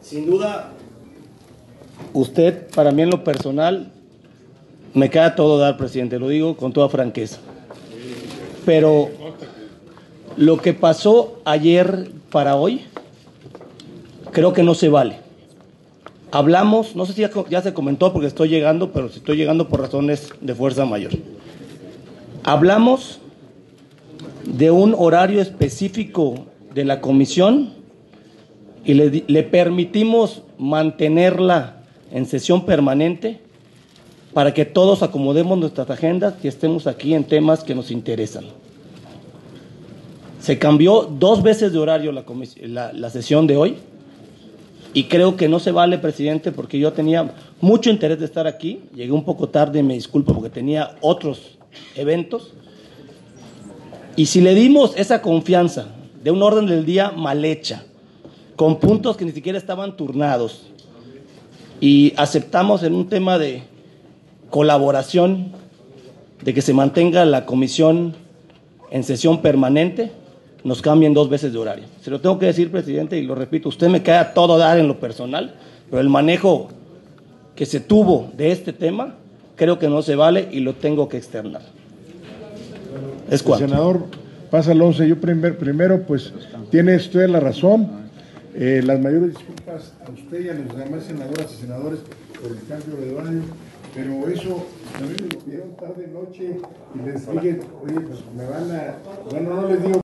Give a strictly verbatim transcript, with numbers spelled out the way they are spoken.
Sin duda, usted, para mí en lo personal, me queda todo dar, presidente, lo digo con toda franqueza. Pero lo que pasó ayer para hoy, creo que no se vale. Hablamos, no sé si ya, ya se comentó porque estoy llegando, pero si estoy llegando por razones de fuerza mayor. Hablamos de un horario específico de la comisión y le, le permitimos mantenerla en sesión permanente para que todos acomodemos nuestras agendas y estemos aquí en temas que nos interesan. Se cambió dos veces de horario la, la, la sesión de hoy y creo que no se vale, presidente, porque yo tenía mucho interés de estar aquí. Llegué un poco tarde, me disculpo, porque tenía otros eventos. Y si le dimos esa confianza de un orden del día mal hecha, con puntos que ni siquiera estaban turnados, y aceptamos en un tema de colaboración, de que se mantenga la comisión en sesión permanente, nos cambian dos veces de horario. Se lo tengo que decir, presidente, y lo repito, usted me queda todo dar en lo personal, pero el manejo que se tuvo de este tema, creo que no se vale y lo tengo que externar. Es cuanto. Senador, pasa el once. Yo primer, primero, pues, tiene usted la razón. Eh, las mayores disculpas a usted y a los demás senadoras y senadores por el cambio de horario, pero eso también me lo pidieron tarde noche y les dije, oye, pues me van a, bueno, no les digo